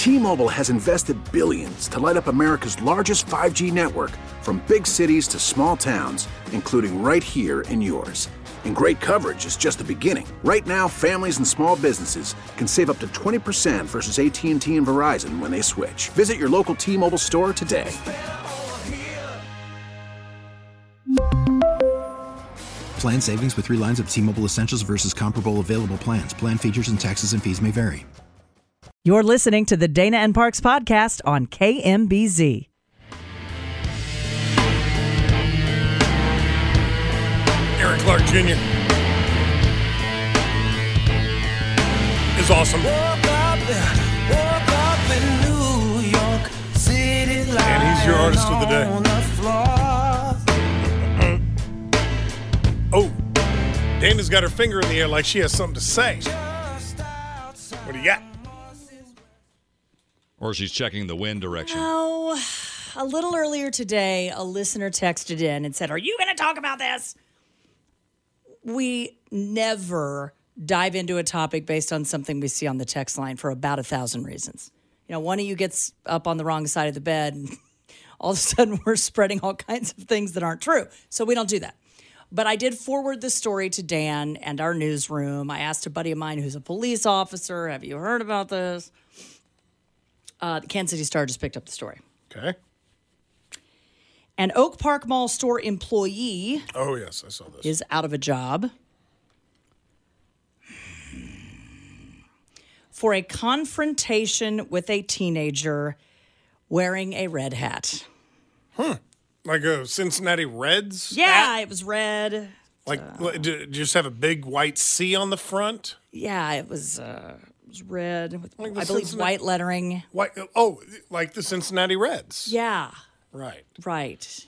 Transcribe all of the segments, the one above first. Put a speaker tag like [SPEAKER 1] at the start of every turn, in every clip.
[SPEAKER 1] T-Mobile has invested billions to light up America's largest 5G network, from big cities to small towns, including right here in yours. And great coverage is just the beginning. Right now, families and small businesses can save up to 20% versus AT&T and Verizon when they switch. Visit your local T-Mobile store today.
[SPEAKER 2] Plan savings with 3 lines of T-Mobile Essentials versus comparable available plans. Plan features and taxes and fees may vary.
[SPEAKER 3] You're listening to the Dana and Parks podcast on KMBZ.
[SPEAKER 4] Eric Clark Jr. is awesome. And he's your artist of the day. Oh, Dana's got her finger in the air like she has something to say. What do you got?
[SPEAKER 5] Or she's checking the wind direction.
[SPEAKER 3] Oh, a little earlier today, a listener texted in and said, "Are you going to talk about this?" We never dive into a topic based on something we see on the text line for about 1,000 reasons. You know, one of you gets up on the wrong side of the bed, and all of a sudden we're spreading all kinds of things that aren't true. So we don't do that. But I did forward the story to Dan and our newsroom. I asked a buddy of mine who's a police officer, have you heard about this? The Kansas City Star just picked up the story.
[SPEAKER 4] Okay.
[SPEAKER 3] An Oak Park Mall store employee
[SPEAKER 4] Oh, yes, I saw this.
[SPEAKER 3] is out of a job for a confrontation with a teenager wearing a red hat.
[SPEAKER 4] Like a Cincinnati Reds
[SPEAKER 3] Yeah,
[SPEAKER 4] hat?
[SPEAKER 3] it was red.
[SPEAKER 4] Like, did you just have a big white C on the front?
[SPEAKER 3] Yeah, it was red with,
[SPEAKER 4] Like the
[SPEAKER 3] I believe,
[SPEAKER 4] Cincinnati-
[SPEAKER 3] white lettering.
[SPEAKER 4] White, oh, like the Cincinnati Reds.
[SPEAKER 3] Yeah,
[SPEAKER 4] Right.
[SPEAKER 3] right.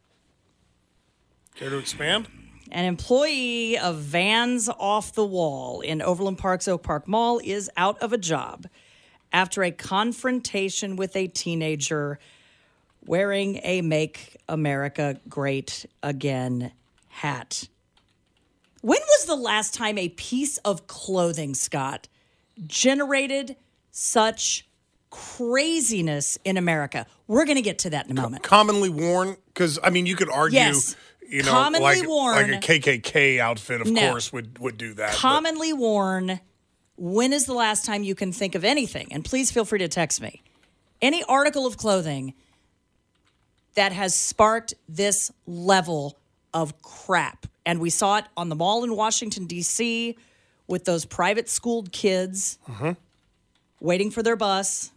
[SPEAKER 4] Care to expand?
[SPEAKER 3] An employee of Vans Off the Wall in Overland Park's Oak Park Mall is out of a job after a confrontation with a teenager wearing a Make America Great Again hat. When was the last time a piece of clothing, Scott, generated such craziness in America? We're going to get to that in a moment.
[SPEAKER 4] Commonly worn, because, I mean, you could argue,
[SPEAKER 3] Yes.
[SPEAKER 4] you know,
[SPEAKER 3] Commonly
[SPEAKER 4] like
[SPEAKER 3] worn.
[SPEAKER 4] a KKK outfit, of
[SPEAKER 3] No.
[SPEAKER 4] course, would do that. but-
[SPEAKER 3] Commonly worn. When is the last time you can think of anything? And please feel free to text me. Any article of clothing that has sparked this level of crap. And we saw it on the mall in Washington, D.C. with those private schooled kids waiting for their bus.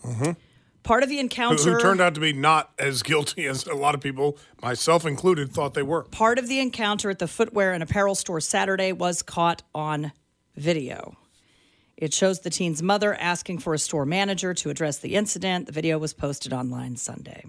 [SPEAKER 3] Part of the encounter...
[SPEAKER 4] Who turned out to be not as guilty as a lot of people, myself included, thought they were.
[SPEAKER 3] Part of the encounter at the footwear and apparel store Saturday was caught on video. It shows the teen's mother asking for a store manager to address the incident. The video was posted online Sunday.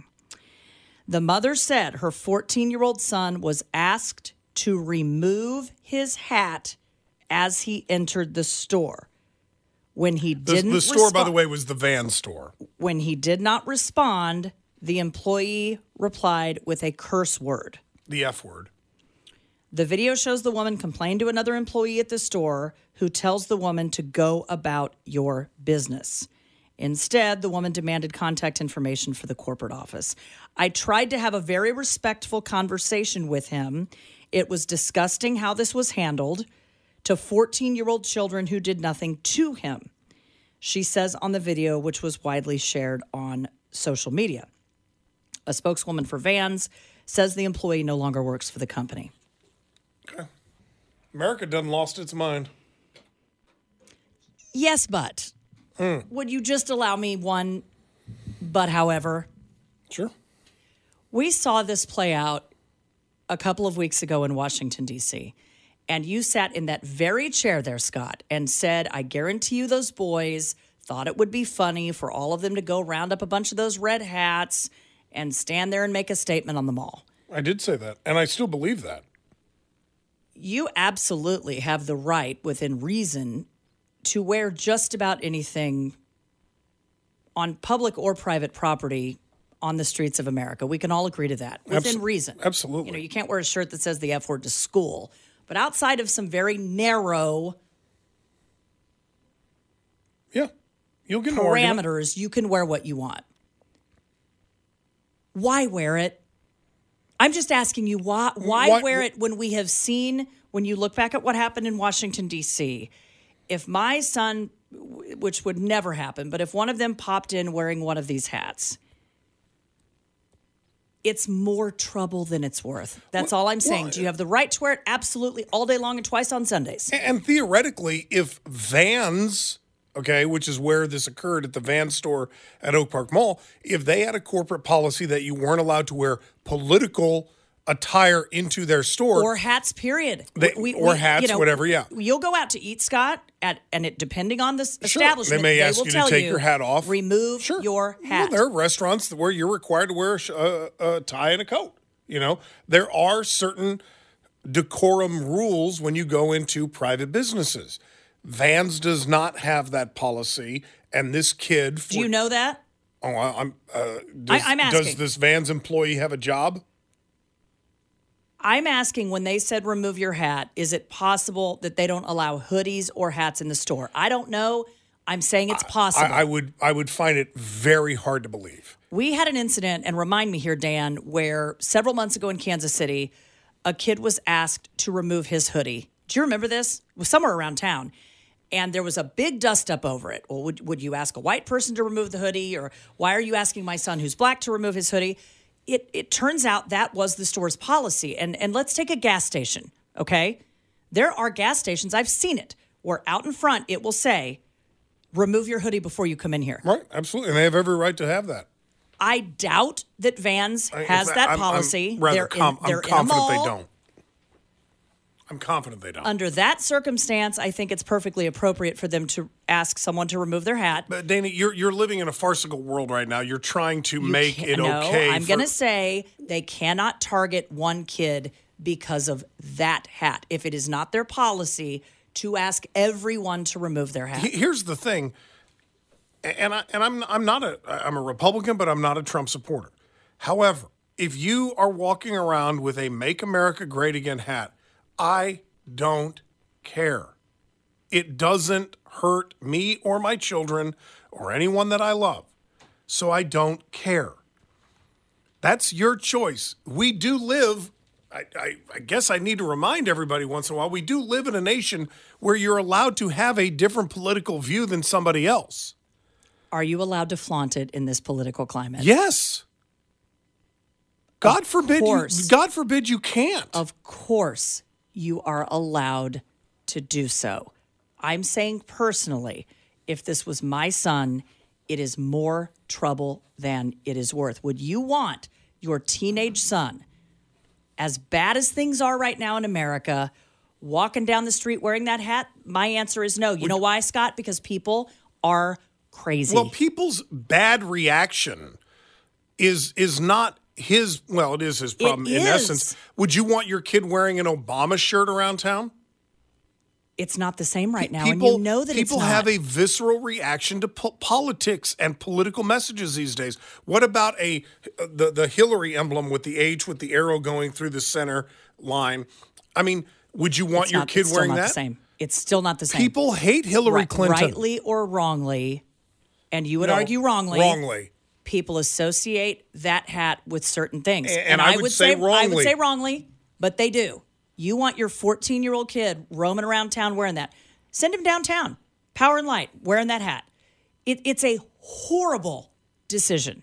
[SPEAKER 3] The mother said her 14-year-old son was asked to remove his hat as he entered the store. When he didn't
[SPEAKER 4] The store, by the
[SPEAKER 3] respond-
[SPEAKER 4] way, was the Van store.
[SPEAKER 3] When he did not respond, the employee replied with a curse word.
[SPEAKER 4] The F word.
[SPEAKER 3] The video shows the woman complain to another employee at the store who tells the woman to go about your business. Instead, the woman demanded contact information for the corporate office. I tried to have a very respectful conversation with him. It was disgusting how this was handled to 14-year-old children who did nothing to him, she says on the video, which was widely shared on social media. A spokeswoman for Vans says the employee no longer works for the company.
[SPEAKER 4] America done lost its mind.
[SPEAKER 3] Yes, but would you just allow me one but however?
[SPEAKER 4] Sure.
[SPEAKER 3] We saw this play out a couple of weeks ago in Washington, D.C., and you sat in that very chair there, Scott, and said, I guarantee you those boys thought it would be funny for all of them to go round up a bunch of those red hats and stand there and make a statement on the mall.
[SPEAKER 4] I did say that, and I still believe that.
[SPEAKER 3] You absolutely have the right, within reason, to wear just about anything on public or private property on the streets of America. We can all agree to that, within reason.
[SPEAKER 4] Absolutely.
[SPEAKER 3] You know, you can't wear a shirt that says the F word to school. But outside of some very narrow...
[SPEAKER 4] You'll get an argument.
[SPEAKER 3] parameters, you can wear what you want. Why wear it? I'm just asking you, why wear it when we have seen, when you look back at what happened in Washington, D.C., if my son, which would never happen, but if one of them popped in wearing one of these hats, it's more trouble than it's worth. That's all I'm saying. Do you have the right to wear it? Absolutely, all day long and twice on Sundays.
[SPEAKER 4] And theoretically, if Vans, okay, which is where this occurred at the Vans store at Oak Park Mall, if they had a corporate policy that you weren't allowed to wear political attire into their store.
[SPEAKER 3] Or hats, period.
[SPEAKER 4] Hats, whatever, yeah.
[SPEAKER 3] You'll go out to eat, Scott, and it depending on the establishment,
[SPEAKER 4] they may ask
[SPEAKER 3] will
[SPEAKER 4] you
[SPEAKER 3] tell
[SPEAKER 4] to take your hat off.
[SPEAKER 3] Remove your hat.
[SPEAKER 4] Well, there are restaurants where you're required to wear a tie and a coat. You know, there are certain decorum rules when you go into private businesses. Vans does not have that policy, and this kid.
[SPEAKER 3] Do you know that?
[SPEAKER 4] Oh, I'm asking. Does this Vans employee have a job?
[SPEAKER 3] I'm asking, when they said remove your hat, is it possible that they don't allow hoodies or hats in the store? I don't know. I'm saying it's possible.
[SPEAKER 4] I would find it very hard to believe.
[SPEAKER 3] We had an incident, and remind me here, Dan, where several months ago in Kansas City, a kid was asked to remove his hoodie. Do you remember this? It was somewhere around town. And there was a big dust up over it. Well, would you ask a white person to remove the hoodie? Or why are you asking my son who's black to remove his hoodie? It turns out that was the store's policy. And let's take a gas station, okay? There are gas stations, I've seen it, where out in front it will say, remove your hoodie before you come in here.
[SPEAKER 4] Right, absolutely. And they have every right to have that.
[SPEAKER 3] I doubt that Vans has that policy.
[SPEAKER 4] I'm confident they don't. I'm confident they don't.
[SPEAKER 3] Under that circumstance, I think it's perfectly appropriate for them to ask someone to remove their hat.
[SPEAKER 4] But Dana, you're living in a farcical world right now. You're trying to make it okay.
[SPEAKER 3] I'm going to say they cannot target one kid because of that hat. If it is not their policy to ask everyone to remove their hat.
[SPEAKER 4] Here's the thing, and I'm a Republican, but I'm not a Trump supporter. However, if you are walking around with a "Make America Great Again" hat, I don't care. It doesn't hurt me or my children or anyone that I love. So I don't care. That's your choice. We do live, I guess I need to remind everybody once in a while, we do live in a nation where you're allowed to have a different political view than somebody else.
[SPEAKER 3] Are you allowed to flaunt it in this political climate?
[SPEAKER 4] Yes. God forbid you can't.
[SPEAKER 3] Of course you are allowed to do so. I'm saying personally, if this was my son, it is more trouble than it is worth. Would you want your teenage son, as bad as things are right now in America, walking down the street wearing that hat? My answer is no. You know why, Scott? Because people are crazy.
[SPEAKER 4] Well, people's bad reaction is not his, well, it is his problem in essence. Would you want your kid wearing an Obama shirt around town?
[SPEAKER 3] It's not the same right now, and you know that it's not.
[SPEAKER 4] People have a visceral reaction to politics and political messages these days. What about the Hillary emblem with the H with the arrow going through the center line? I mean, would you want your kid wearing that?
[SPEAKER 3] It's still not the same.
[SPEAKER 4] People hate Hillary Clinton.
[SPEAKER 3] Rightly or wrongly, and you would argue wrongly.
[SPEAKER 4] Wrongly.
[SPEAKER 3] People associate that hat with certain things.
[SPEAKER 4] And I would say wrongly.
[SPEAKER 3] I would say wrongly, but they do. You want your 14-year-old kid roaming around town wearing that. Send him downtown, Power and Light, wearing that hat. It's a horrible decision.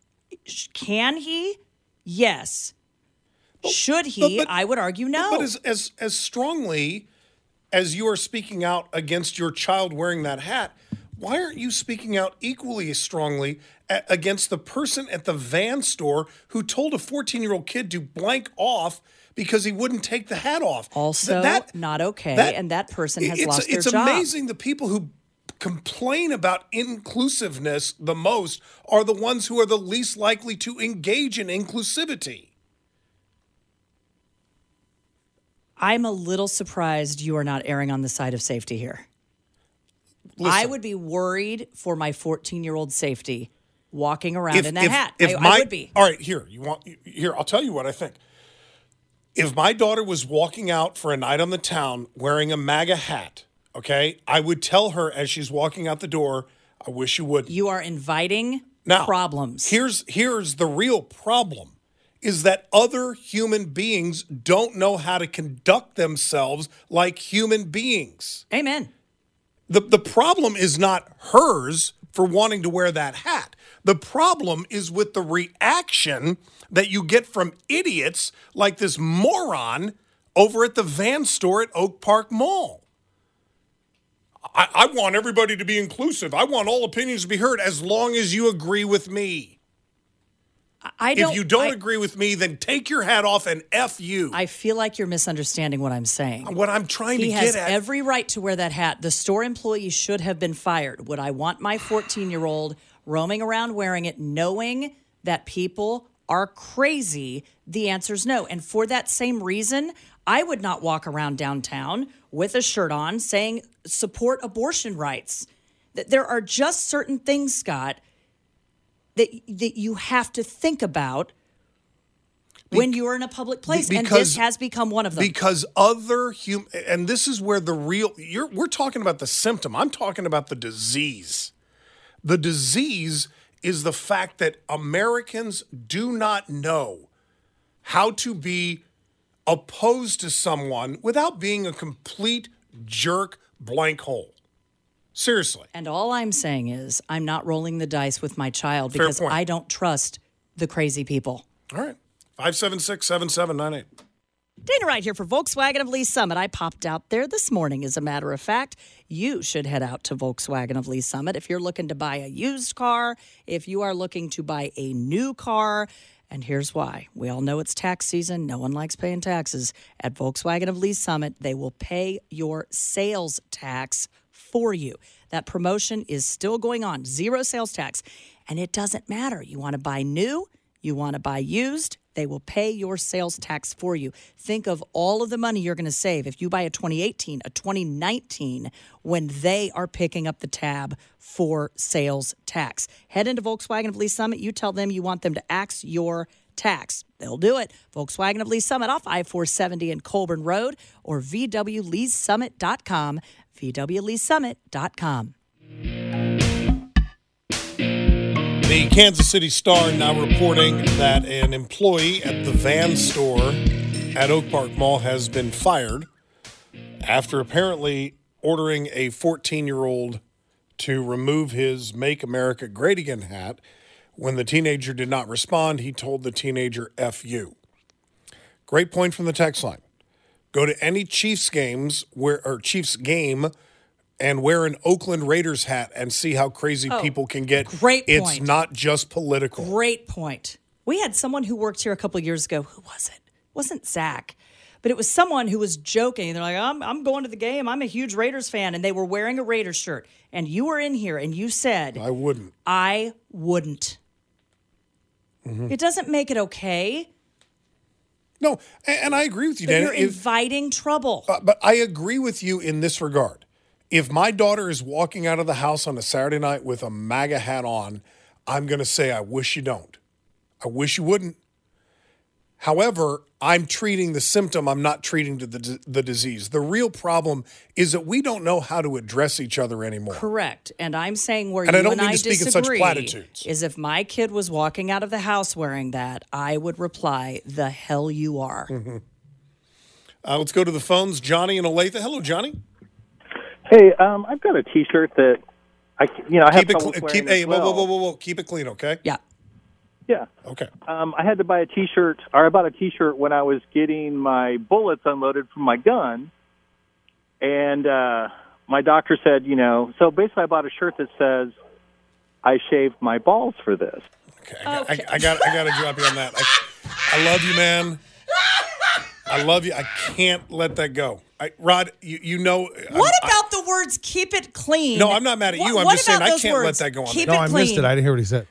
[SPEAKER 3] Can he? Yes. Should he? But I would argue no.
[SPEAKER 4] But as strongly as you are speaking out against your child wearing that hat, why aren't you speaking out equally as strongly against the person at the Van store who told a 14-year-old kid to blank off because he wouldn't take the hat off?
[SPEAKER 3] Also, not okay, and that person has lost their job.
[SPEAKER 4] It's amazing the people who complain about inclusiveness the most are the ones who are the least likely to engage in inclusivity.
[SPEAKER 3] I'm a little surprised you are not erring on the side of safety here. Listen, I would be worried for my 14-year-old safety walking around in that hat. I would be.
[SPEAKER 4] All right, here, I'll tell you what I think. If my daughter was walking out for a night on the town wearing a MAGA hat, okay, I would tell her as she's walking out the door, I wish you wouldn't.
[SPEAKER 3] You are inviting problems.
[SPEAKER 4] Here's the real problem, is that other human beings don't know how to conduct themselves like human beings.
[SPEAKER 3] Amen.
[SPEAKER 4] The problem is not hers for wanting to wear that hat. The problem is with the reaction that you get from idiots like this moron over at the Van store at Oak Park Mall. I want everybody to be inclusive. I want all opinions to be heard as long as you agree with me. If you don't agree with me, then take your hat off and F you.
[SPEAKER 3] I feel like you're misunderstanding what I'm saying.
[SPEAKER 4] What I'm trying to get at.
[SPEAKER 3] He has every right to wear that hat. The store employee should have been fired. Would I want my 14-year-old roaming around wearing it, knowing that people are crazy? The answer is no. And for that same reason, I would not walk around downtown with a shirt on saying support abortion rights. There are just certain things, Scott, that you have to think about when you are in a public place, and this has become one of them.
[SPEAKER 4] Because other and this is where we're talking about the symptom. I'm talking about the disease. The disease is the fact that Americans do not know how to be opposed to someone without being a complete jerk blank hole. Seriously.
[SPEAKER 3] And all I'm saying is I'm not rolling the dice with my child because I don't trust the crazy people.
[SPEAKER 4] All right. 576-7798.
[SPEAKER 3] Dana Wright here for Volkswagen of Lee Summit. I popped out there this morning, as a matter of fact. You should head out to Volkswagen of Lee Summit if you're looking to buy a used car, if you are looking to buy a new car. And here's why. We all know it's tax season. No one likes paying taxes. At Volkswagen of Lee Summit, they will pay your sales tax for you. That promotion is still going on. 0 sales tax. And it doesn't matter. You want to buy new, you want to buy used, they will pay your sales tax for you. Think of all of the money you're going to save if you buy a 2018, a 2019, when they are picking up the tab for sales tax. Head into Volkswagen of Lee Summit. You tell them you want them to axe your tax. They'll do it. Volkswagen of Lee Summit off I-470 and Colburn Road, or VWLeeSummit.com. VWLeeSummit.com.
[SPEAKER 4] The Kansas City Star now reporting that an employee at the Van store at Oak Park Mall has been fired after apparently ordering a 14-year-old to remove his Make America Great Again hat. When the teenager did not respond, he told the teenager, F you. Great point from the text line. Go to any Chiefs game and wear an Oakland Raiders hat and see how crazy people can get.
[SPEAKER 3] Great point.
[SPEAKER 4] It's not just political.
[SPEAKER 3] Great point. We had someone who worked here a couple of years ago. Who was it? It wasn't Zach, but it was someone who was joking. They're like, I'm going to the game. I'm a huge Raiders fan. And they were wearing a Raiders shirt. And you were in here and you said, I wouldn't. Mm-hmm. It doesn't make it okay.
[SPEAKER 4] No, and I agree with you, Dan.
[SPEAKER 3] You're inviting trouble.
[SPEAKER 4] But I agree with you in this regard. If my daughter is walking out of the house on a Saturday night with a MAGA hat on, I'm going to say, I wish you don't. I wish you wouldn't. However, I'm treating the symptom. I'm not treating the disease. The real problem is that we don't know how to address each other anymore.
[SPEAKER 3] Correct. And I'm saying where
[SPEAKER 4] and
[SPEAKER 3] you
[SPEAKER 4] I don't
[SPEAKER 3] and
[SPEAKER 4] mean
[SPEAKER 3] I
[SPEAKER 4] to speak in
[SPEAKER 3] disagree
[SPEAKER 4] such platitudes.
[SPEAKER 3] Is if my kid was walking out of the house wearing that, I would reply, the hell you are.
[SPEAKER 4] Mm-hmm. Let's go to the phones. Johnny in Olathe. Hello, Johnny.
[SPEAKER 6] Hey, I've got a T-shirt that I have trouble wearing as well.
[SPEAKER 4] Whoa. Keep it clean, okay?
[SPEAKER 3] Yeah.
[SPEAKER 6] Yeah.
[SPEAKER 4] Okay.
[SPEAKER 6] I had to buy a T-shirt, or I bought a T-shirt when I was getting my bullets unloaded from my gun, and my doctor said, so basically I bought a shirt that says, I shaved my balls for this.
[SPEAKER 4] Okay. I got to drop you on that. I love you, man. I love you. I can't let that go. Rod, you know.
[SPEAKER 3] What about the words "keep it clean"?
[SPEAKER 4] No, I'm not mad at you. I'm just saying I can't let that go on.
[SPEAKER 3] Keep
[SPEAKER 7] no,
[SPEAKER 3] it
[SPEAKER 7] I
[SPEAKER 3] clean.
[SPEAKER 7] missed it. I didn't hear what he said.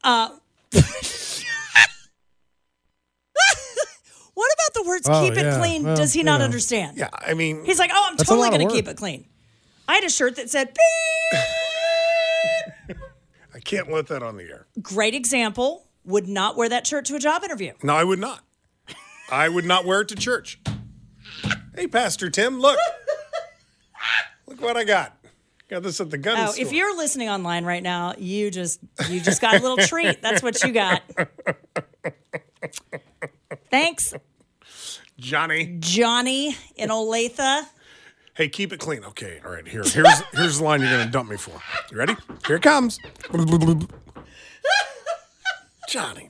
[SPEAKER 3] What about the words "keep it clean"?
[SPEAKER 7] Well,
[SPEAKER 3] does he not understand?
[SPEAKER 4] Yeah, I mean,
[SPEAKER 3] he's like, "Oh, I'm totally going to keep it clean." I had a shirt that said "beep."
[SPEAKER 4] I can't let that on the air.
[SPEAKER 3] Great example. Would not wear that shirt to a job interview.
[SPEAKER 4] No, I would not. I would not wear it to church. Hey, Pastor Tim, look. Look what I got. Got this at the gun store.
[SPEAKER 3] If you're listening online right now, you just got a little treat. That's what you got. Thanks,
[SPEAKER 4] Johnny
[SPEAKER 3] in Olathe.
[SPEAKER 4] Hey, keep it clean. Okay, all right. Here's the line you're going to dump me for. You ready? Here it comes. Johnny.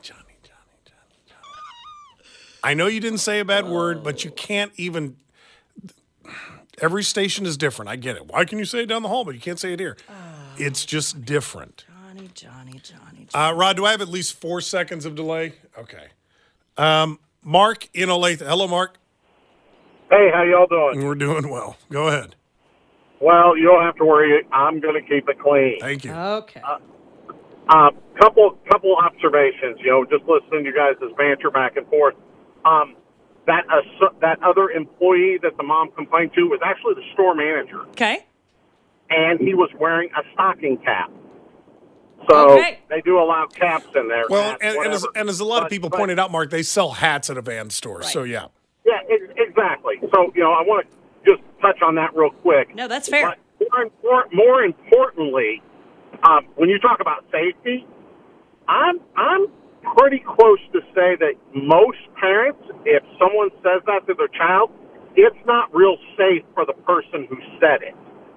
[SPEAKER 4] I know you didn't say a bad word, but you can't even. Every station is different. I get it. Why can you say it down the hall, but you can't say it here? It's just different.
[SPEAKER 3] Johnny.
[SPEAKER 4] Rod, do I have at least 4 seconds of delay? Okay. Mark in Olathe. Hello, Mark.
[SPEAKER 7] Hey, how y'all doing?
[SPEAKER 4] We're doing well. Go ahead.
[SPEAKER 7] Well, you don't have to worry. I'm going to keep it clean.
[SPEAKER 4] Thank you.
[SPEAKER 3] Okay.
[SPEAKER 7] Couple observations. Just listening to you guys' banter back and forth. That other employee that the mom complained to was actually the store manager.
[SPEAKER 3] Okay.
[SPEAKER 7] And he was wearing a stocking cap. So they do allow caps in there.
[SPEAKER 4] Well, and as a lot of people pointed out, Mark, they sell hats at a van store. Right. So, yeah.
[SPEAKER 7] Yeah, exactly. So, I want to just touch on that real quick.
[SPEAKER 3] No, that's fair.
[SPEAKER 7] But more importantly, when you talk about safety, I'm pretty close to say that most parents, if someone says that to their child, it's not real safe for the person who said it.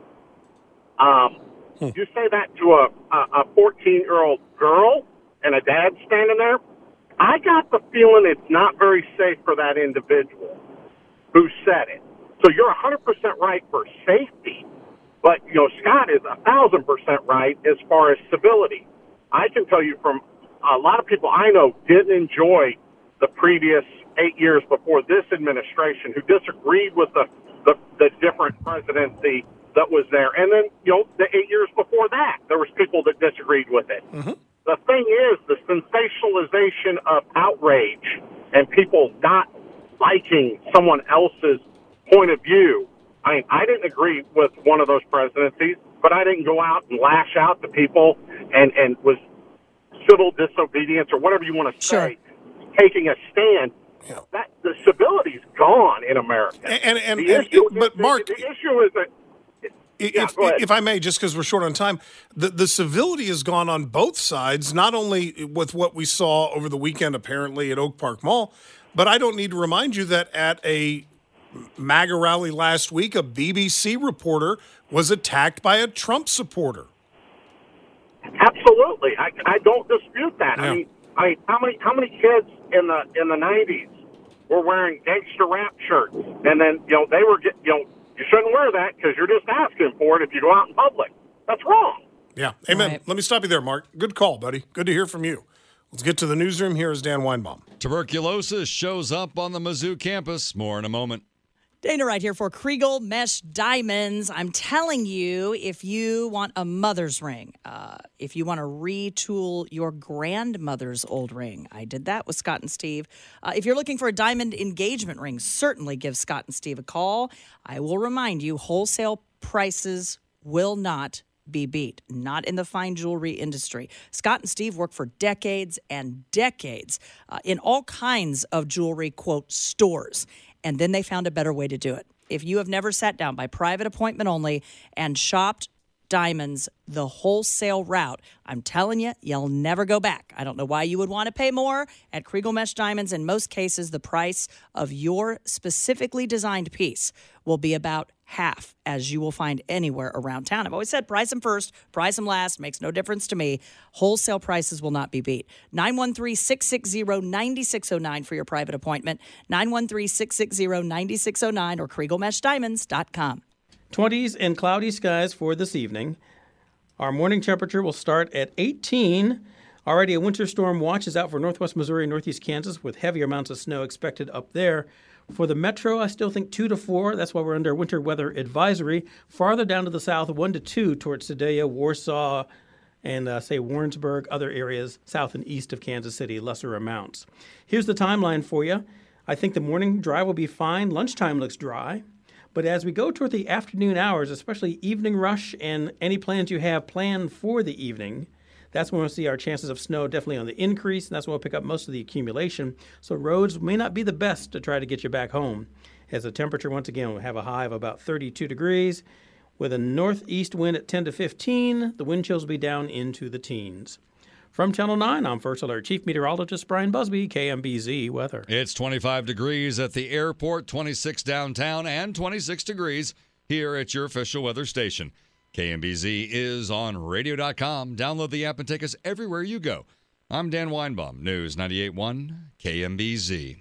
[SPEAKER 7] You say that to a 14-year-old girl and a dad standing there, I got the feeling it's not very safe for that individual who said it. So you're 100% right for safety, but, Scott is 1,000% right as far as civility. I can tell you from a lot of people I know didn't enjoy the previous 8 years before this administration who disagreed with the different presidency that was there. And then, the 8 years before that, there was people that disagreed with it. Mm-hmm. The thing is, the sensationalization of outrage and people not liking someone else's point of view. I didn't agree with one of those presidencies, but I didn't go out and lash out to people and was civil disobedience or whatever you want to say, taking a stand. Yeah. That the civility is gone in America.
[SPEAKER 4] But Mark,
[SPEAKER 7] the issue is that.
[SPEAKER 4] If I may, just because we're short on time, the civility has gone on both sides, not only with what we saw over the weekend apparently at Oak Park Mall, but I don't need to remind you that at a MAGA rally last week, a BBC reporter was attacked by a Trump supporter.
[SPEAKER 7] Absolutely. I don't dispute that. Yeah. I mean, how many kids in the 90s were wearing gangster rap shirts, and then they were you shouldn't wear that because you're just asking for it if you go out in public. That's wrong.
[SPEAKER 4] Yeah. Amen.
[SPEAKER 3] Right.
[SPEAKER 4] Let me stop you there, Mark. Good call, buddy. Good to hear from you. Let's get to the newsroom. Here is Dan Weinbaum.
[SPEAKER 5] Tuberculosis shows up on the Mizzou campus. More in a moment.
[SPEAKER 3] Dana right here for Kriegel Mesh Diamonds. I'm telling you, if you want a mother's ring, if you want to retool your grandmother's old ring, I did that with Scott and Steve. If you're looking for a diamond engagement ring, certainly give Scott and Steve a call. I will remind you, wholesale prices will not be beat, not in the fine jewelry industry. Scott and Steve work for decades and decades in all kinds of jewelry, quote, stores. And then they found a better way to do it. If you have never sat down by private appointment only and shopped diamonds the wholesale route, I'm telling you, you'll never go back. I don't know why you would want to pay more at Kriegel Mesh Diamonds. In most cases, the price of your specifically designed piece will be about half, as you will find anywhere around town. I've always said price them first, price them last. Makes no difference to me. Wholesale prices will not be beat. 913-660-9609 for your private appointment. 913-660-9609 or KriegelMeshDiamonds.com.
[SPEAKER 8] 20s and cloudy skies for this evening. Our morning temperature will start at 18. Already a winter storm watch is out for northwest Missouri and northeast Kansas with heavy amounts of snow expected up there. For the metro, I still think 2 to 4. That's why we're under winter weather advisory. Farther down to the south, 1 to 2 towards Sedalia, Warsaw, and Warrensburg, other areas south and east of Kansas City, lesser amounts. Here's the timeline for you. I think the morning drive will be fine. Lunchtime looks dry. But as we go toward the afternoon hours, especially evening rush and any plans you have planned for the evening, that's when we'll see our chances of snow definitely on the increase, and that's when we'll pick up most of the accumulation. So roads may not be the best to try to get you back home. As the temperature, once again, will have a high of about 32 degrees. with a northeast wind at 10 to 15. The wind chills will be down into the teens. From Channel 9, I'm First Alert Chief Meteorologist Brian Busby, KMBZ Weather.
[SPEAKER 5] It's 25 degrees at the airport, 26 downtown, and 26 degrees here at your official weather station. KMBZ is on radio.com. Download the app and take us everywhere you go. I'm Dan Weinbaum, News 98.1 KMBZ.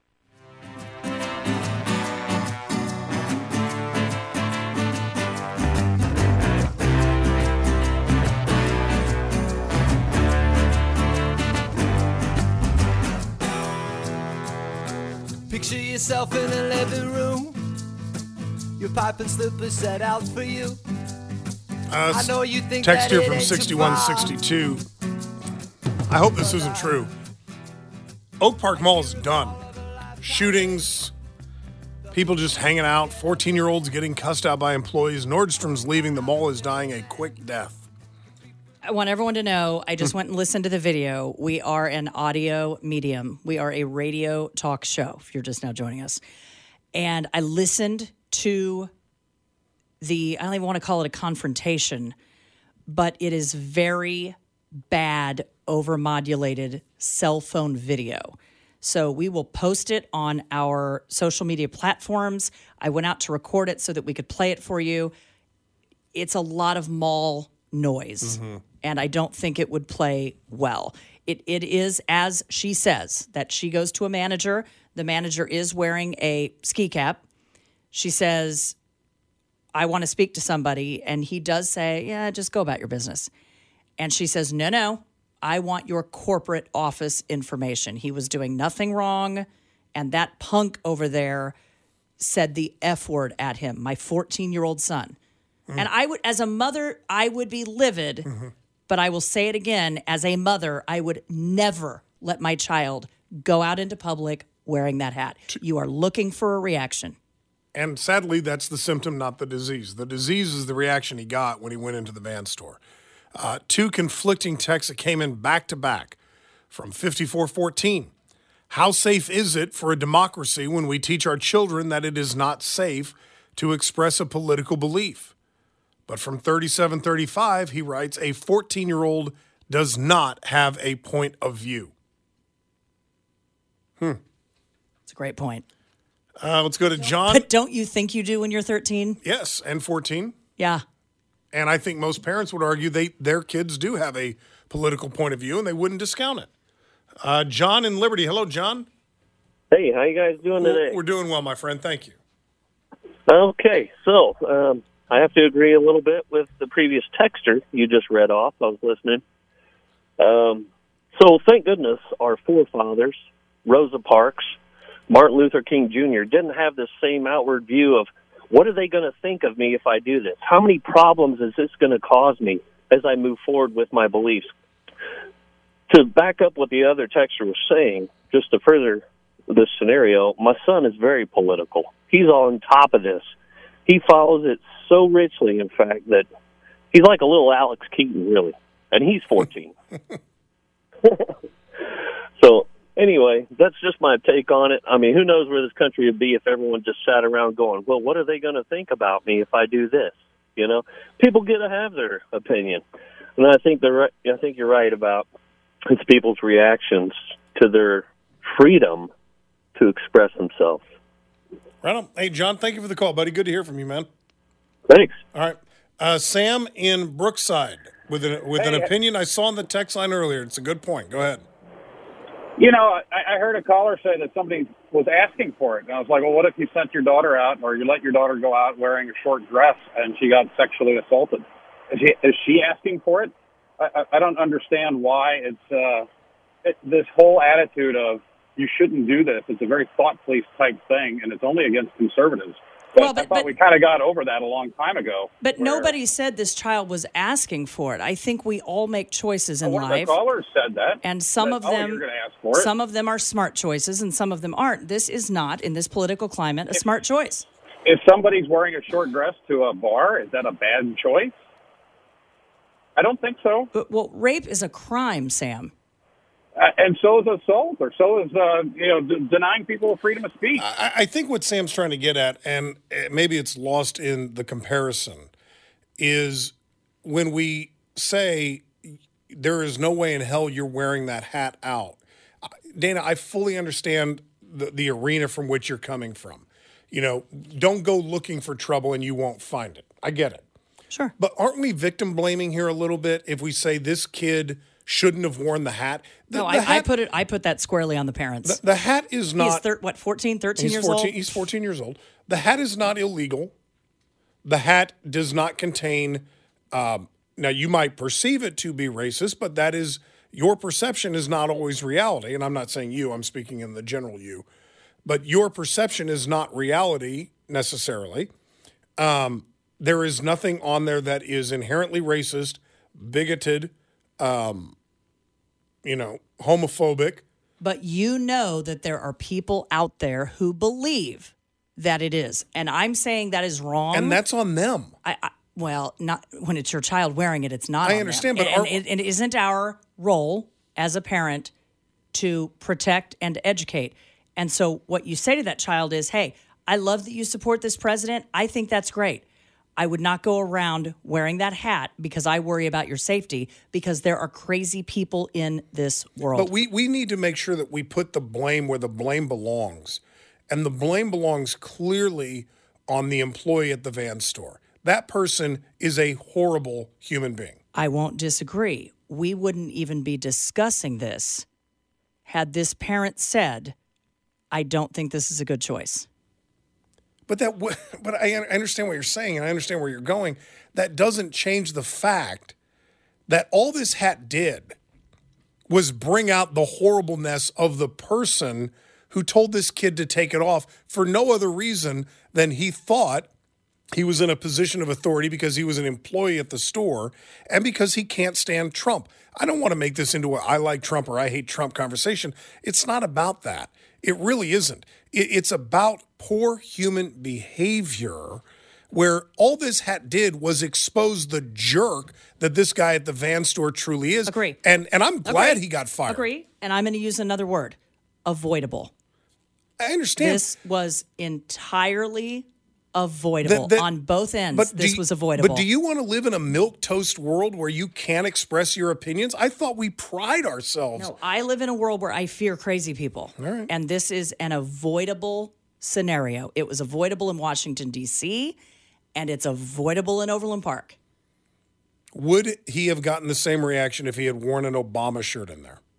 [SPEAKER 9] Picture yourself in a living room, your pipe and slippers set out for you. I know you think
[SPEAKER 4] text
[SPEAKER 9] that
[SPEAKER 4] here from
[SPEAKER 9] it ain't too
[SPEAKER 4] 6162. I hope this isn't true. Oak Park Mall is done. Shootings, people just hanging out, 14-year-olds getting cussed out by employees. Nordstrom's leaving. The mall is dying a quick death.
[SPEAKER 3] I want everyone to know, I just went and listened to the video. We are an audio medium. We are a radio talk show, if you're just now joining us. And I listened to I don't even want to call it a confrontation, but it is very bad, overmodulated cell phone video. So we will post it on our social media platforms. I went out to record it so that we could play it for you. It's a lot of mall noise, and I don't think it would play well. It is, as she says, that she goes to a manager. The manager is wearing a ski cap. She says, I want to speak to somebody. And he does say, yeah, just go about your business. And she says, no, I want your corporate office information. He was doing nothing wrong. And that punk over there said the F word at him, my 14-year-old son. And I would, as a mother, I would be livid, but I will say it again, as a mother, I would never let my child go out into public wearing that hat. You are looking for a reaction.
[SPEAKER 4] And sadly, that's the symptom, not the disease. The disease is the reaction he got when he went into the van store. Two conflicting texts that came in back-to-back from 5414. How safe is it for a democracy when we teach our children that it is not safe to express a political belief? But from 3735, he writes, a 14-year-old does not have a point of view.
[SPEAKER 3] It's a great point.
[SPEAKER 4] Let's go to John.
[SPEAKER 3] But don't you think you do when you're 13?
[SPEAKER 4] Yes, and 14.
[SPEAKER 3] Yeah.
[SPEAKER 4] And I think most parents would argue their kids do have a political point of view, and they wouldn't discount it. John in Liberty. Hello, John.
[SPEAKER 10] Hey, how you guys doing today?
[SPEAKER 4] We're doing well, my friend. Thank you.
[SPEAKER 10] Okay, so I have to agree a little bit with the previous texter you just read off. I was listening. So thank goodness our forefathers, Rosa Parks, Martin Luther King Jr., didn't have this same outward view of what are they going to think of me if I do this? How many problems is this going to cause me as I move forward with my beliefs? To back up what the other texter was saying, just to further this scenario, my son is very political. He's on top of this. He follows it so richly, in fact, that he's like a little Alex Keaton, really. And he's 14. So, anyway, that's just my take on it. I mean, who knows where this country would be if everyone just sat around going, well, what are they going to think about me if I do this? You know, people get to have their opinion. And I think you're right about it's people's reactions to their freedom to express themselves.
[SPEAKER 4] Right on. Hey, John, thank you for the call, buddy. Good to hear from you, man.
[SPEAKER 10] Thanks.
[SPEAKER 4] All right. Sam in Brookside with an opinion I saw on the text line earlier. It's a good point. Go ahead.
[SPEAKER 11] You know, I heard a caller say that somebody was asking for it. And I was like, well, what if you sent your daughter out or you let your daughter go out wearing a short dress and she got sexually assaulted? Is she asking for it? I don't understand why this whole attitude of you shouldn't do this. It's a very thought police type thing, and it's only against conservatives. But I thought we kind of got over that a long time ago.
[SPEAKER 3] But nobody said this child was asking for it. I think we all make choices in
[SPEAKER 11] one
[SPEAKER 3] life.
[SPEAKER 11] Of the callers said that.
[SPEAKER 3] And some of them,
[SPEAKER 11] you're going to ask for it.
[SPEAKER 3] Some of them are smart choices, and some of them aren't. This is not, in this political climate, a smart choice.
[SPEAKER 11] If somebody's wearing a short dress to a bar, is that a bad choice? I don't think so.
[SPEAKER 3] But, well, rape is a crime, Sam.
[SPEAKER 11] And so is assault, or so is denying people freedom of speech.
[SPEAKER 4] I think what Sam's trying to get at, and maybe it's lost in the comparison, is when we say there is no way in hell you're wearing that hat out. Dana, I fully understand the arena from which you're coming from. You know, don't go looking for trouble and you won't find it. I get it.
[SPEAKER 3] Sure.
[SPEAKER 4] But aren't we victim blaming here a little bit if we say this kid shouldn't have worn the hat?
[SPEAKER 3] I put that squarely on the parents.
[SPEAKER 4] The hat is not...
[SPEAKER 3] He's 14, 13 years old?
[SPEAKER 4] He's 14 years old. The hat is not illegal. The hat does not contain... now, you might perceive it to be racist, but that is... Your perception is not always reality. And I'm not saying you. I'm speaking in the general you. But your perception is not reality necessarily. There is nothing on there that is inherently racist, bigoted, homophobic.
[SPEAKER 3] But you know that there are people out there who believe that it is. And I'm saying that is wrong.
[SPEAKER 4] And that's on them.
[SPEAKER 3] Well, not when it's your child wearing it, it's not.
[SPEAKER 4] I understand, but
[SPEAKER 3] it isn't our role as a parent to protect and educate. And so what you say to that child is, hey, I love that you support this president. I think that's great. I would not go around wearing that hat because I worry about your safety, because there are crazy people in this world.
[SPEAKER 4] But we need to make sure that we put the blame where the blame belongs. And the blame belongs clearly on the employee at the van store. That person is a horrible human being.
[SPEAKER 3] I won't disagree. We wouldn't even be discussing this had this parent said, I don't think this is a good choice.
[SPEAKER 4] But I understand what you're saying, and I understand where you're going. That doesn't change the fact that all this hat did was bring out the horribleness of the person who told this kid to take it off for no other reason than he thought he was in a position of authority because he was an employee at the store and because he can't stand Trump. I don't want to make this into a I like Trump or I hate Trump conversation. It's not about that. It really isn't. It's about poor human behavior where all this hat did was expose the jerk that this guy at the van store truly is.
[SPEAKER 3] Agree.
[SPEAKER 4] And I'm glad he got fired.
[SPEAKER 3] Agree. And I'm going to use another word, avoidable.
[SPEAKER 4] I understand.
[SPEAKER 3] This was entirely avoidable on both ends.
[SPEAKER 4] But
[SPEAKER 3] this was avoidable.
[SPEAKER 4] But do you want to live in a milquetoast world where you can't express your opinions? I thought we pride ourselves.
[SPEAKER 3] No, I live in a world where I fear crazy people.
[SPEAKER 4] All right.
[SPEAKER 3] And this is an avoidable scenario. It was avoidable in Washington, D.C., and it's avoidable in Overland Park.
[SPEAKER 4] Would he have gotten the same reaction if he had worn an Obama shirt in there?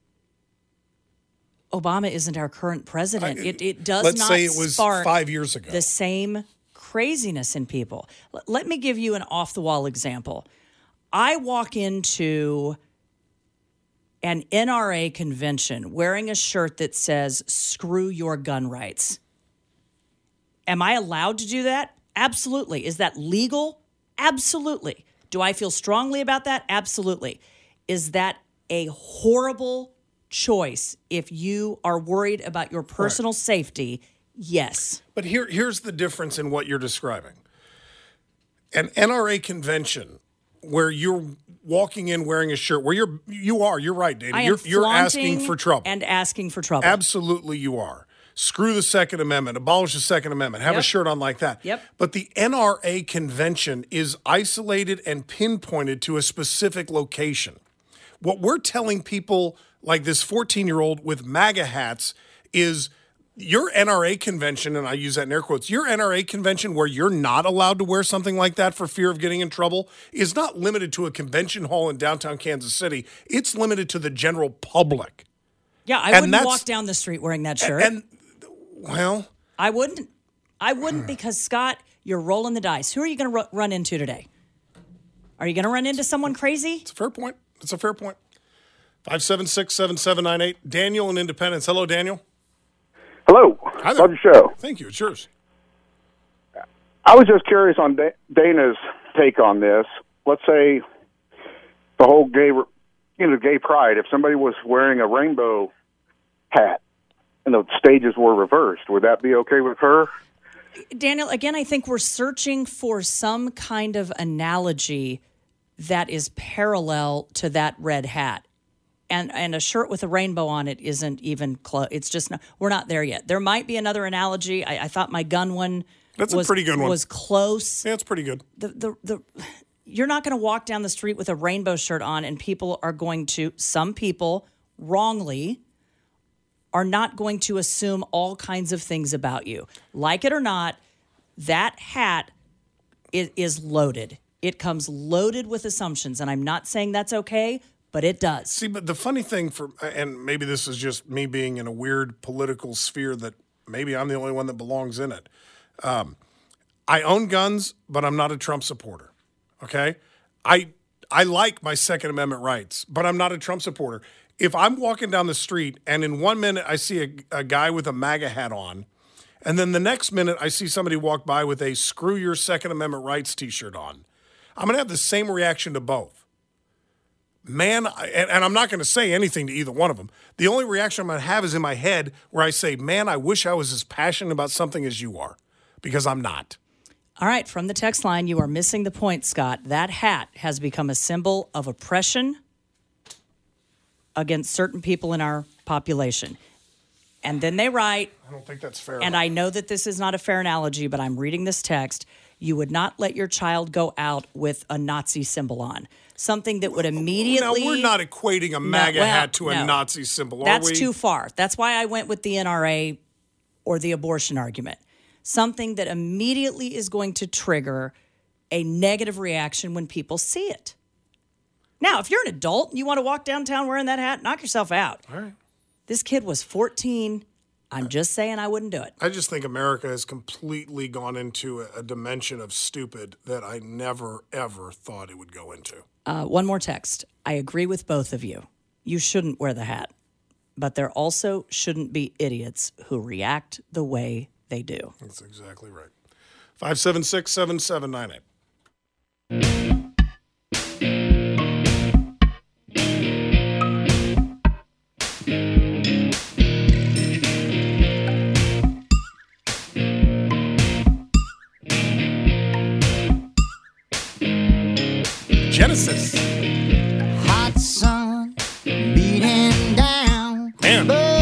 [SPEAKER 3] Obama isn't our current president. It does
[SPEAKER 4] let's
[SPEAKER 3] not
[SPEAKER 4] say it was
[SPEAKER 3] spark
[SPEAKER 4] 5 years ago.
[SPEAKER 3] the same craziness in people. Let me give you an off-the-wall example. I walk into an NRA convention wearing a shirt that says, screw your gun rights. Am I allowed to do that? Absolutely. Is that legal? Absolutely. Do I feel strongly about that? Absolutely. Is that a horrible choice if you are worried about your personal safety? Yes.
[SPEAKER 4] But here's the difference in what you're describing. An NRA convention where you're walking in wearing a shirt where you're right, Dana. You're asking for trouble.
[SPEAKER 3] And asking for trouble.
[SPEAKER 4] Absolutely you are. Screw the Second Amendment, abolish the Second Amendment, have a shirt on like that.
[SPEAKER 3] Yep.
[SPEAKER 4] But the NRA convention is isolated and pinpointed to a specific location. What we're telling people like this 14-year-old with MAGA hats is your NRA convention, and I use that in air quotes, your NRA convention where you're not allowed to wear something like that for fear of getting in trouble is not limited to a convention hall in downtown Kansas City. It's limited to the general public.
[SPEAKER 3] Yeah, I wouldn't walk down the street wearing that shirt.
[SPEAKER 4] Well,
[SPEAKER 3] I wouldn't. I wouldn't because, Scott, you're rolling the dice. Who are you going to run into today? Are you going to run into someone crazy?
[SPEAKER 4] It's a fair point. 576-7798. Daniel in Independence. Hello, Daniel.
[SPEAKER 12] Hello.
[SPEAKER 4] Hi there.
[SPEAKER 12] Love your show.
[SPEAKER 4] Thank you. It's yours.
[SPEAKER 12] I was just curious on Dana's take on this. Let's say the whole gay pride. If somebody was wearing a rainbow hat and the stages were reversed, would that be okay with her?
[SPEAKER 3] Daniel, again, I think we're searching for some kind of analogy that is parallel to that red hat. And a shirt with a rainbow on it isn't even close. It's just not, we're not there yet. There might be another analogy. I thought my gun one
[SPEAKER 4] a pretty good one.
[SPEAKER 3] Was close.
[SPEAKER 4] Yeah, it's pretty good.
[SPEAKER 3] you're not going to walk down the street with a rainbow shirt on and people are going to, some people wrongly, are not going to assume all kinds of things about you. Like it or not, that hat is loaded. It comes loaded with assumptions, and I'm not saying that's okay, but it does.
[SPEAKER 4] See, but the funny thing and maybe this is just me being in a weird political sphere that maybe I'm the only one that belongs in it. I own guns, but I'm not a Trump supporter, okay? I like my Second Amendment rights, but I'm not a Trump supporter. If I'm walking down the street and in 1 minute I see a guy with a MAGA hat on, and then the next minute I see somebody walk by with a screw your Second Amendment rights t-shirt on, I'm going to have the same reaction to both. Man, and I'm not going to say anything to either one of them. The only reaction I'm going to have is in my head where I say, man, I wish I was as passionate about something as you are, because I'm not.
[SPEAKER 3] All right, from the text line, you are missing the point, Scott. That hat has become a symbol of oppression against certain people in our population. And then they write,
[SPEAKER 4] I don't think that's fair.
[SPEAKER 3] And I know that this is not a fair analogy, but I'm reading this text. You would not let your child go out with a Nazi symbol on. Something that would immediately...
[SPEAKER 4] Now, we're not equating a MAGA hat to a Nazi symbol, are we?
[SPEAKER 3] That's too far. That's why I went with the NRA or the abortion argument. Something that immediately is going to trigger a negative reaction when people see it. Now, if you're an adult and you want to walk downtown wearing that hat, knock yourself out.
[SPEAKER 4] All right.
[SPEAKER 3] This kid was 14. I'm just saying I wouldn't do it.
[SPEAKER 4] I just think America has completely gone into a dimension of stupid that I never, ever thought it would go into.
[SPEAKER 3] One more text. I agree with both of you. You shouldn't wear the hat. But there also shouldn't be idiots who react the way they do.
[SPEAKER 4] That's exactly right. 576-7798. Genesis.
[SPEAKER 13] Hot sun beating down.
[SPEAKER 4] Man.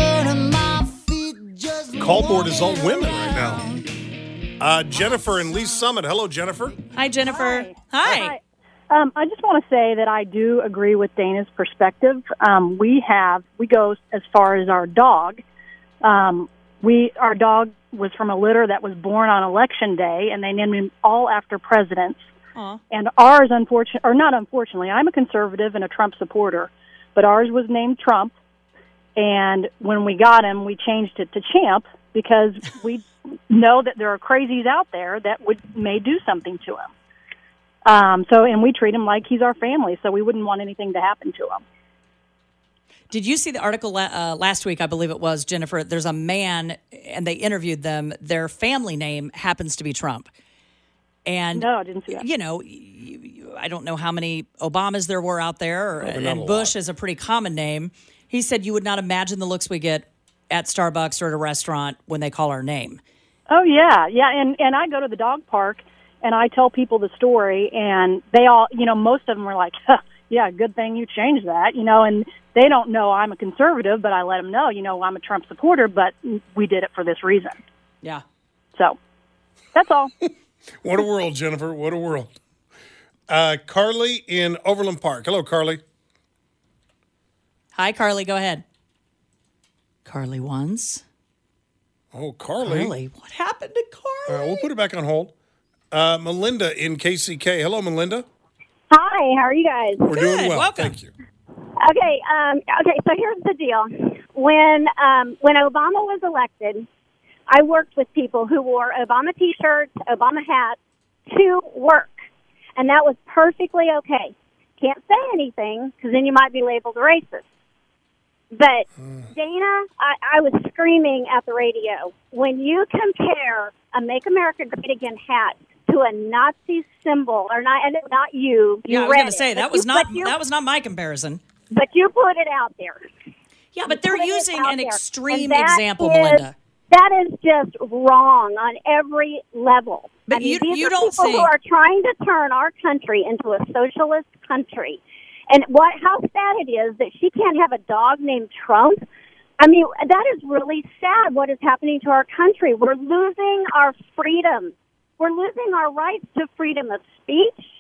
[SPEAKER 4] Call board is all women right now. Jennifer in Lee Summit. Hello, Jennifer.
[SPEAKER 3] Hi, Jennifer. Hi.
[SPEAKER 14] I just want to say that I do agree with Dana's perspective. We go as far as our dog. Our dog was from a litter that was born on Election Day, and they named him all after presidents.
[SPEAKER 3] Aww.
[SPEAKER 14] And ours, unfortunately, I'm a conservative and a Trump supporter, but ours was named Trump. And when we got him, we changed it to Champ because we know that there are crazies out there that may do something to him. And we treat him like he's our family, so we wouldn't want anything to happen to him.
[SPEAKER 3] Did you see the article last week, I believe it was, Jennifer? There's a man, and they interviewed them. Their family name happens to be Trump. And,
[SPEAKER 14] no, I didn't see that.
[SPEAKER 3] You know, I don't know how many Obamas there were out there, and Bush is a pretty common name. He said you would not imagine the looks we get at Starbucks or at a restaurant when they call our name.
[SPEAKER 14] Oh, yeah. Yeah, and I go to the dog park, and I tell people the story, and they all, most of them are like, huh, yeah, good thing you changed that, and they don't know I'm a conservative, but I let them know, I'm a Trump supporter, but we did it for this reason.
[SPEAKER 3] Yeah.
[SPEAKER 14] So, that's all.
[SPEAKER 4] What a world, Jennifer. What a world. Carly in Overland Park. Hello, Carly.
[SPEAKER 3] Hi, Carly. Go ahead. Carly once.
[SPEAKER 4] Oh, Carly.
[SPEAKER 3] Carly. What happened to Carly?
[SPEAKER 4] We'll put it back on hold. Melinda in KCK. Hello, Melinda.
[SPEAKER 15] Hi. How are you guys?
[SPEAKER 4] We're doing well.
[SPEAKER 3] Welcome.
[SPEAKER 4] Thank you.
[SPEAKER 15] Okay. So here's the deal. When Obama was elected, I worked with people who wore Obama T-shirts, Obama hats to work, and that was perfectly okay. Can't say anything because then you might be labeled racist. But Dana, I was screaming at the radio when you compare a "Make America Great Again" hat to a Nazi symbol, or not you.
[SPEAKER 3] Yeah, I was going to say that was not my comparison.
[SPEAKER 15] But you put it out there.
[SPEAKER 3] Yeah, but they're using an extreme example, Melinda.
[SPEAKER 15] That is just wrong on every level.
[SPEAKER 3] But
[SPEAKER 15] these
[SPEAKER 3] you
[SPEAKER 15] are
[SPEAKER 3] don't
[SPEAKER 15] people
[SPEAKER 3] think
[SPEAKER 15] who are trying to turn our country into a socialist country. And how sad it is that she can't have a dog named Trump. I mean, that is really sad what is happening to our country. We're losing our freedom. We're losing our rights to freedom of speech,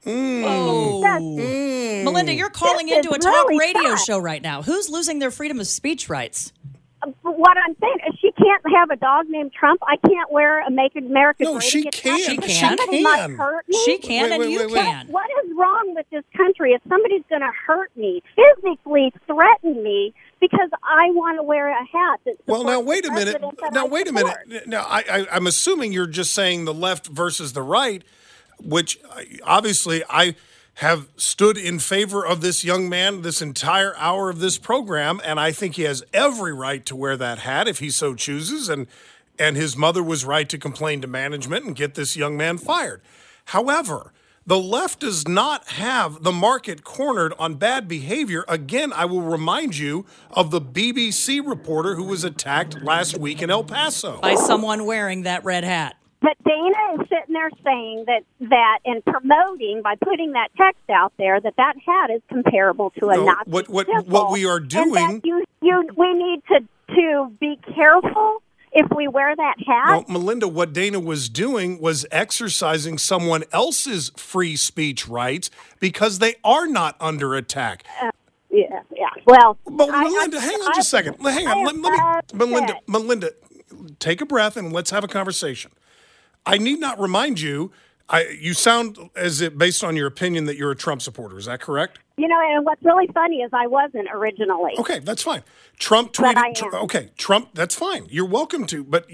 [SPEAKER 3] Melinda, you're calling into a talk radio show right now. Who's losing their freedom of speech rights?
[SPEAKER 15] What I'm saying is she can't have a dog named Trump. I can't wear a Make America Great Again.
[SPEAKER 4] She can.
[SPEAKER 15] Somebody might hurt me.
[SPEAKER 3] She can, and you can.
[SPEAKER 15] What is wrong with this country? If somebody's going to hurt me, physically threaten me, because I want to wear a hat that supports
[SPEAKER 4] now wait a minute. Now I'm assuming you're just saying the left versus the right, which obviously I have stood in favor of this young man this entire hour of this program, and I think he has every right to wear that hat if he so chooses, and his mother was right to complain to management and get this young man fired. However, the left does not have the market cornered on bad behavior. Again, I will remind you of the BBC reporter who was attacked last week in El Paso.
[SPEAKER 3] By someone wearing that red hat.
[SPEAKER 15] But Dana is sitting there saying that and promoting by putting that text out there that hat is comparable to a Nazi symbol.
[SPEAKER 4] What we are doing,
[SPEAKER 15] and we need to be careful if we wear that hat.
[SPEAKER 4] Well, Melinda, what Dana was doing was exercising someone else's free speech rights because they are not under attack.
[SPEAKER 15] Yeah. Well,
[SPEAKER 4] but Melinda, hang on just a second. Hang on. Melinda, take a breath and let's have a conversation. I need not remind you, you sound as if, based on your opinion, that you're a Trump supporter. Is that correct?
[SPEAKER 15] And what's really funny is I wasn't originally.
[SPEAKER 4] Okay, that's fine. Trump tweeted. Okay, Trump, that's fine. You're welcome to, but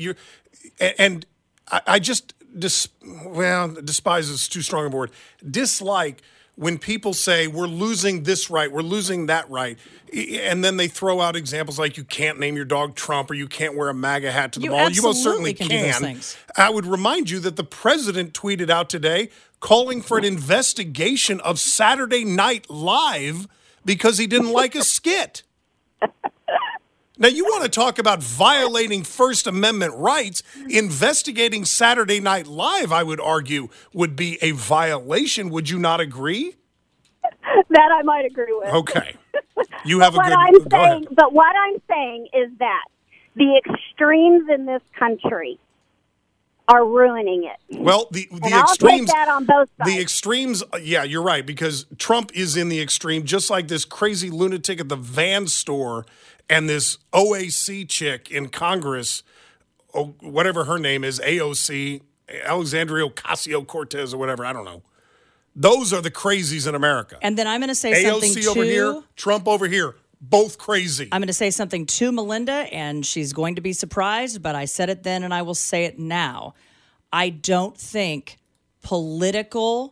[SPEAKER 4] I just, despise is too strong a word, dislike when people say we're losing this right, we're losing that right, and then they throw out examples like you can't name your dog Trump or you can't wear a MAGA hat to the mall. You most certainly can.
[SPEAKER 3] Do those things.
[SPEAKER 4] I would remind you that the president tweeted out today calling for an investigation of Saturday Night Live because he didn't like a skit. Now, you want to talk about violating First Amendment rights, investigating Saturday Night Live, I would argue, would be a violation. Would you not agree?
[SPEAKER 15] That I might agree with.
[SPEAKER 4] Okay. You have
[SPEAKER 15] But what I'm saying is that the extremes in this country are ruining it.
[SPEAKER 4] Well, the
[SPEAKER 15] I'll
[SPEAKER 4] extremes,
[SPEAKER 15] take that on both sides.
[SPEAKER 4] The extremes, yeah, you're right, because Trump is in the extreme, just like this crazy lunatic at the van store and this OAC chick in Congress, whatever her name is, AOC, Alexandria Ocasio-Cortez or whatever, I don't know. Those are the crazies in America.
[SPEAKER 3] And then I'm going to say something
[SPEAKER 4] AOC over here, Trump over here. Both crazy.
[SPEAKER 3] I'm going to say something to Melinda, and she's going to be surprised, but I said it then and I will say it now. I don't think political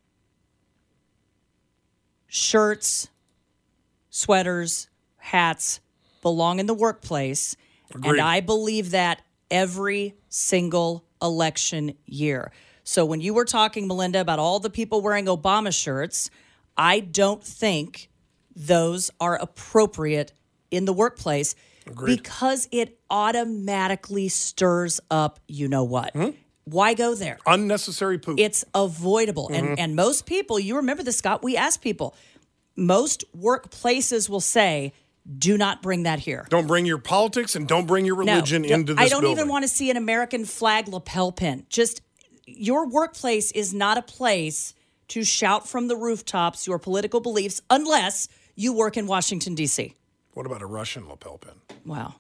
[SPEAKER 3] shirts, sweaters, hats belong in the workplace.
[SPEAKER 4] Agreed.
[SPEAKER 3] And I believe that every single election year. So when you were talking, Melinda, about all the people wearing Obama shirts, I don't think those are appropriate in the workplace.
[SPEAKER 4] Agreed.
[SPEAKER 3] Because it automatically stirs up you know what. Why go there?
[SPEAKER 4] Unnecessary poop.
[SPEAKER 3] It's avoidable. And most people, you remember this, Scott, we ask people, most workplaces will say, do not bring that here.
[SPEAKER 4] Don't bring your politics and don't bring your religion into this
[SPEAKER 3] I don't
[SPEAKER 4] building.
[SPEAKER 3] even want to see an American flag lapel pin. Just your workplace is not a place to shout from the rooftops your political beliefs unless you work in Washington, D.C.
[SPEAKER 4] What about a Russian lapel pin?
[SPEAKER 3] Well,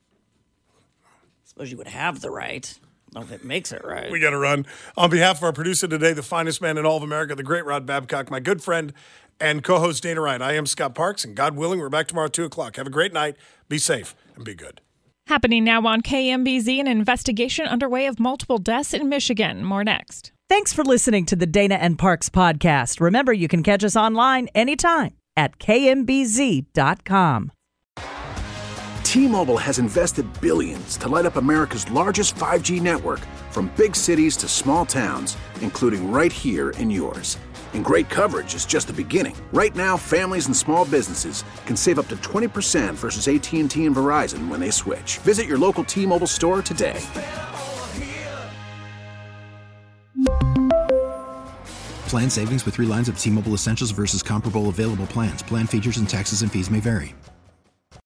[SPEAKER 3] I suppose you would have the right. I don't know if it makes it right.
[SPEAKER 4] We got to run. On behalf of our producer today, the finest man in all of America, the great Rod Babcock, my good friend and co-host Dana Ryan. I am Scott Parks, and God willing, we're back tomorrow at 2 o'clock. Have a great night. Be safe and be good.
[SPEAKER 16] Happening now on KMBZ, an investigation underway of multiple deaths in Michigan. More next.
[SPEAKER 3] Thanks for listening to the Dana and Parks podcast. Remember, you can catch us online anytime at kmbz.com.
[SPEAKER 1] T-Mobile has invested billions to light up America's largest 5G network, from big cities to small towns, including right here in yours. And great coverage is just the beginning. Right now, families and small businesses can save up to 20% versus AT&T and Verizon when they switch. Visit your local T-Mobile store today.
[SPEAKER 2] Plan savings with 3 lines of T-Mobile Essentials versus comparable available plans. Plan features and taxes and fees may vary.